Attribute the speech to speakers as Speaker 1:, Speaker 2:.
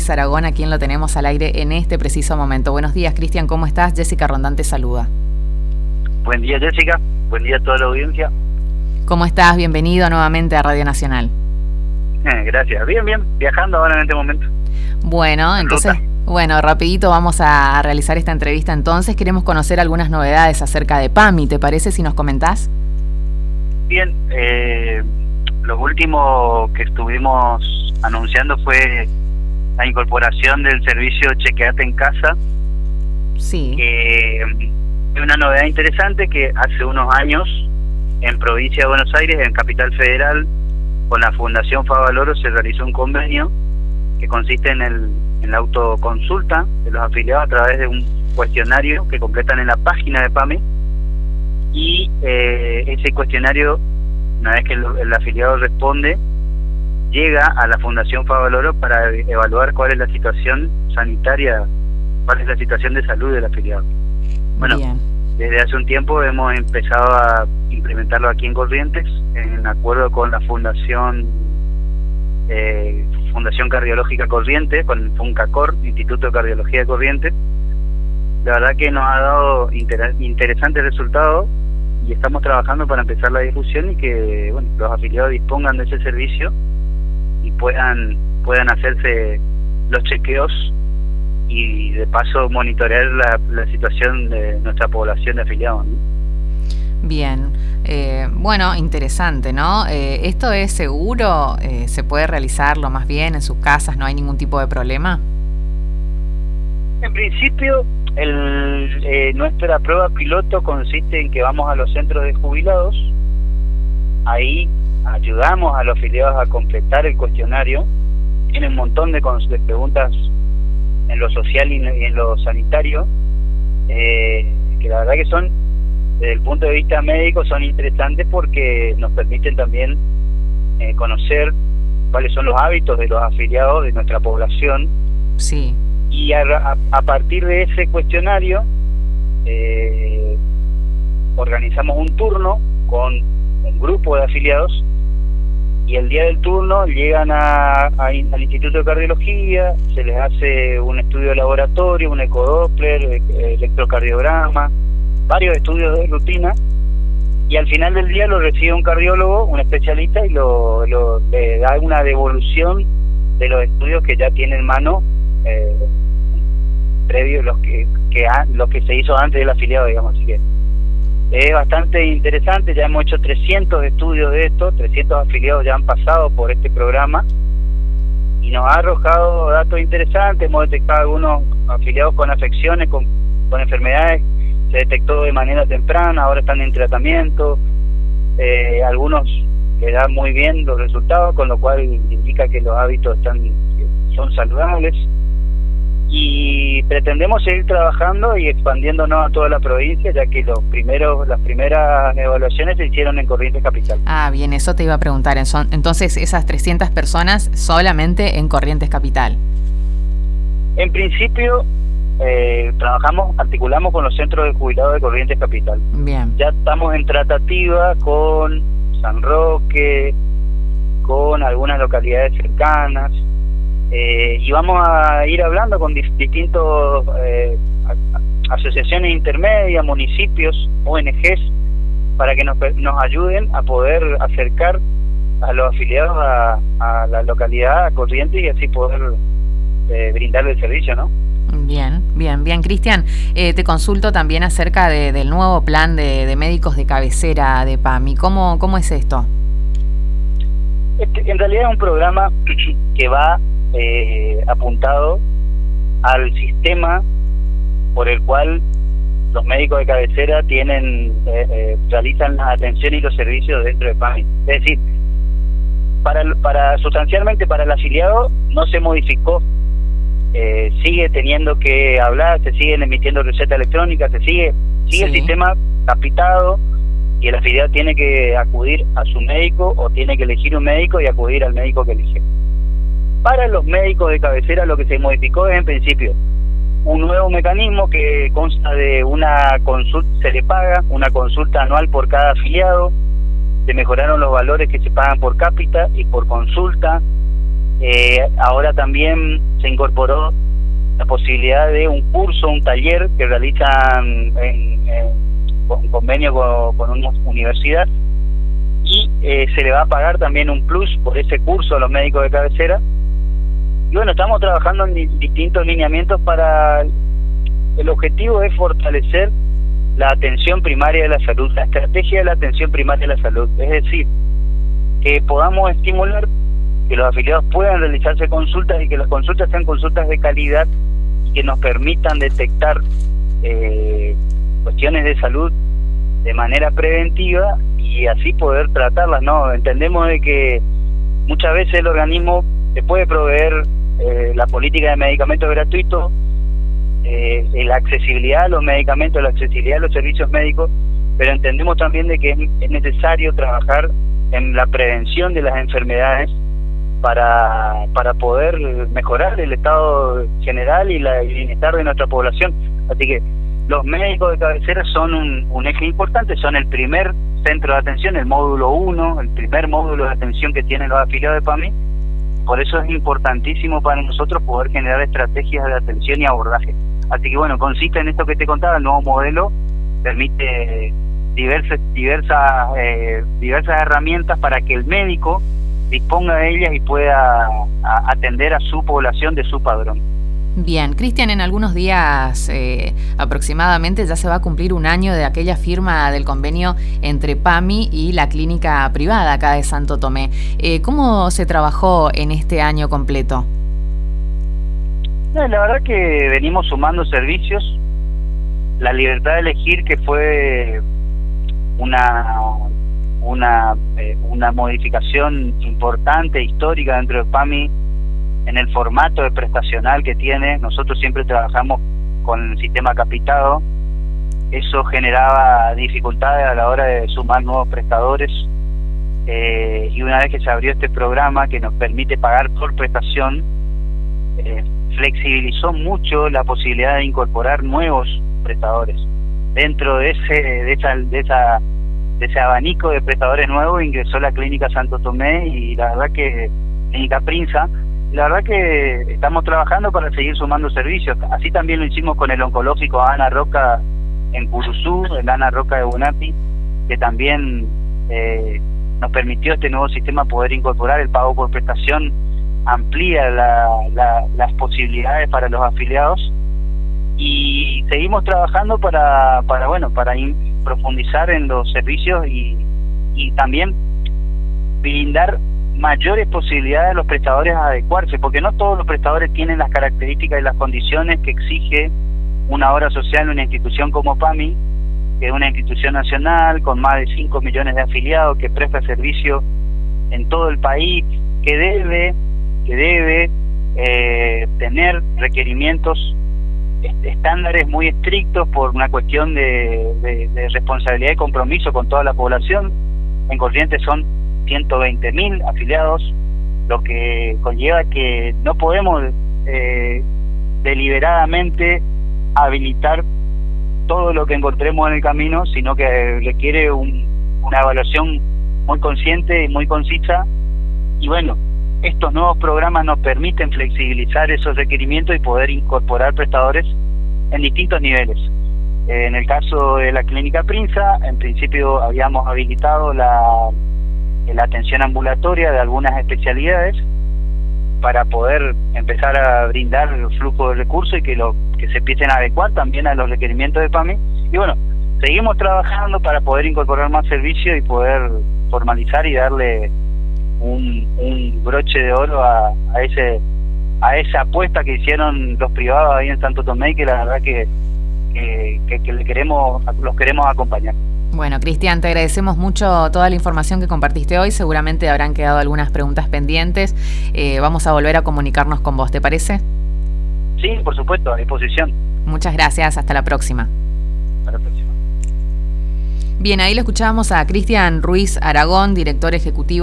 Speaker 1: Luis Aragón, a quien lo tenemos al aire en este preciso momento. Buenos días, Cristian, ¿cómo estás? Jessica Rondán te saluda.
Speaker 2: Buen día, Jessica. Buen día a toda la audiencia.
Speaker 1: ¿Cómo estás? Bienvenido nuevamente a Radio Nacional.
Speaker 2: Gracias. Bien, viajando ahora en este momento.
Speaker 1: Bueno, entonces, rapidito vamos a realizar esta entrevista. Entonces, queremos conocer algunas novedades acerca de PAMI. ¿Te parece si nos comentás?
Speaker 2: Bien, lo último que estuvimos anunciando fue la incorporación del servicio Chequeate en Casa.
Speaker 1: Sí.
Speaker 2: Es una novedad interesante que hace unos años en provincia de Buenos Aires, en Capital Federal, con la Fundación Favaloro se realizó un convenio que consiste en la autoconsulta de los afiliados a través de un cuestionario que completan en la página de PAMI, y ese cuestionario, una vez que el afiliado responde, llega a la Fundación Favaloro para evaluar cuál es la situación sanitaria, cuál es la situación de salud del afiliado. Bueno, bien. Desde hace un tiempo hemos empezado a implementarlo aquí en Corrientes, en acuerdo con la Fundación Cardiológica Corrientes, con el FUNCACOR, Instituto de Cardiología de Corrientes. La verdad que nos ha dado interesantes resultados y estamos trabajando para empezar la difusión y que los afiliados dispongan de ese servicio y puedan hacerse los chequeos y de paso monitorear la situación de nuestra población de afiliados, ¿no?
Speaker 1: Bien, interesante, ¿no? ¿Esto es seguro? ¿Se puede realizarlo más bien en sus casas? ¿No hay ningún tipo de problema?
Speaker 2: En principio, nuestra prueba piloto consiste en que vamos a los centros de jubilados, ahí ayudamos a los afiliados a completar el cuestionario, tiene un montón de preguntas en lo social y en lo sanitario, que la verdad que son, desde el punto de vista médico, son interesantes porque nos permiten también conocer cuáles son los hábitos de los afiliados de nuestra población.
Speaker 1: Sí.
Speaker 2: Y a partir de ese cuestionario organizamos un turno con un grupo de afiliados, y el día del turno llegan al Instituto de Cardiología, se les hace un estudio de laboratorio, un ecodoppler, electrocardiograma, varios estudios de rutina, y al final del día lo recibe un cardiólogo, un especialista, y le da una devolución de los estudios que ya tiene en mano, previo los que se hizo antes del afiliado, digamos. Así que es bastante interesante. Ya hemos hecho 300 estudios de esto, 300 afiliados ya han pasado por este programa y nos ha arrojado datos interesantes. Hemos detectado algunos afiliados con afecciones, con enfermedades, se detectó de manera temprana, ahora están en tratamiento. Algunos le dan muy bien los resultados, con lo cual indica que los hábitos son saludables. Y pretendemos seguir trabajando y expandiéndonos a toda la provincia, ya que las primeras evaluaciones se hicieron en Corrientes Capital. Ah,
Speaker 1: bien, eso te iba a preguntar. Entonces, esas 300 personas solamente en Corrientes Capital.
Speaker 2: En principio, articulamos con los centros de jubilados de Corrientes Capital.
Speaker 1: Bien.
Speaker 2: Ya estamos en tratativa con San Roque, con algunas localidades cercanas. Y vamos a ir hablando con distintos asociaciones intermedias, municipios, ONGs, para que nos ayuden a poder acercar a los afiliados a la localidad, a Corrientes, y así poder brindarle el servicio, ¿no? Bien, Cristian,
Speaker 1: te consulto también acerca del nuevo plan de médicos de cabecera de PAMI. ¿Cómo es esto?
Speaker 2: En realidad es un programa que va apuntado al sistema por el cual los médicos de cabecera realizan la atención y los servicios dentro de PAMI. Es decir, sustancialmente para el afiliado no se modificó, sigue teniendo que hablar, se siguen emitiendo recetas electrónicas, sigue el sistema capitado, y el afiliado tiene que acudir a su médico o tiene que elegir un médico y acudir al médico que elige. Para los médicos de cabecera lo que se modificó es, en principio, un nuevo mecanismo que consta de una consulta, se le paga una consulta anual por cada afiliado, se mejoraron los valores que se pagan por cápita y por consulta, Ahora también se incorporó la posibilidad de un curso, un taller que realizan en convenio con una universidad, y se le va a pagar también un plus por ese curso a los médicos de cabecera. Y bueno, estamos trabajando en distintos lineamientos el objetivo es fortalecer la atención primaria de la salud, la estrategia de la atención primaria de la salud, es decir, que podamos estimular que los afiliados puedan realizarse consultas y que las consultas sean consultas de calidad y que nos permitan detectar cuestiones de salud de manera preventiva y así poder tratarlas, ¿no? Entendemos de que muchas veces el organismo te puede proveer la política de medicamentos gratuitos, la accesibilidad a los medicamentos, la accesibilidad a los servicios médicos, pero entendemos también de que es necesario trabajar en la prevención de las enfermedades para poder mejorar el estado general y el bienestar de nuestra población. Así que los médicos de cabecera son un eje importante, son el primer centro de atención, el módulo 1, el primer módulo de atención que tienen los afiliados de PAMI. Por eso es importantísimo para nosotros poder generar estrategias de atención y abordaje. Así que bueno, consiste en esto que te contaba, el nuevo modelo permite diversas herramientas para que el médico disponga de ellas y pueda atender a su población de su padrón.
Speaker 1: Bien, Cristian, en algunos días aproximadamente ya se va a cumplir un año de aquella firma del convenio entre PAMI y la clínica privada acá de Santo Tomé. ¿Cómo se trabajó en este año completo?
Speaker 2: La verdad que venimos sumando servicios, la libertad de elegir, que fue una modificación importante, histórica dentro de PAMI, en el formato de prestacional que tiene. Nosotros siempre trabajamos con el sistema capitado, eso generaba dificultades a la hora de sumar nuevos prestadores, y una vez que se abrió este programa que nos permite pagar por prestación, flexibilizó mucho la posibilidad de incorporar nuevos prestadores. Dentro de ese abanico de prestadores nuevos ingresó la Clínica Santo Tomé y la verdad que Clínica Prinsa. La verdad que estamos trabajando para seguir sumando servicios. Así también lo hicimos con el oncológico Ana Roca en Curuzú, el Ana Roca de Bunapi, que también nos permitió este nuevo sistema poder incorporar el pago por prestación, amplía las posibilidades para los afiliados, y seguimos trabajando para profundizar en los servicios y también brindar mayores posibilidades a los prestadores a adecuarse, porque no todos los prestadores tienen las características y las condiciones que exige una obra social en una institución como PAMI, que es una institución nacional con más de 5 millones de afiliados, que presta servicio en todo el país, que debe tener requerimientos, estándares muy estrictos por una cuestión de responsabilidad y compromiso con toda la población. En Corrientes son 120.000 afiliados, lo que conlleva que no podemos deliberadamente habilitar todo lo que encontremos en el camino, sino que requiere una evaluación muy consciente y muy concisa. Y bueno, estos nuevos programas nos permiten flexibilizar esos requerimientos y poder incorporar prestadores en distintos niveles. En el caso de la Clínica Prinsa, en principio habíamos habilitado la atención ambulatoria de algunas especialidades para poder empezar a brindar el flujo de recursos y que se empiecen a adecuar también a los requerimientos de PAMI. Y bueno, seguimos trabajando para poder incorporar más servicios y poder formalizar y darle un broche de oro a esa apuesta que hicieron los privados ahí en Santo Tomé, que la verdad que los queremos acompañar.
Speaker 1: Bueno, Cristian, te agradecemos mucho toda la información que compartiste hoy. Seguramente habrán quedado algunas preguntas pendientes. Vamos a volver a comunicarnos con vos, ¿te parece?
Speaker 2: Sí, por supuesto, a disposición.
Speaker 1: Muchas gracias, hasta la próxima.
Speaker 2: Hasta la próxima.
Speaker 1: Bien, ahí lo escuchábamos a Cristian Ruiz Aragón, director ejecutivo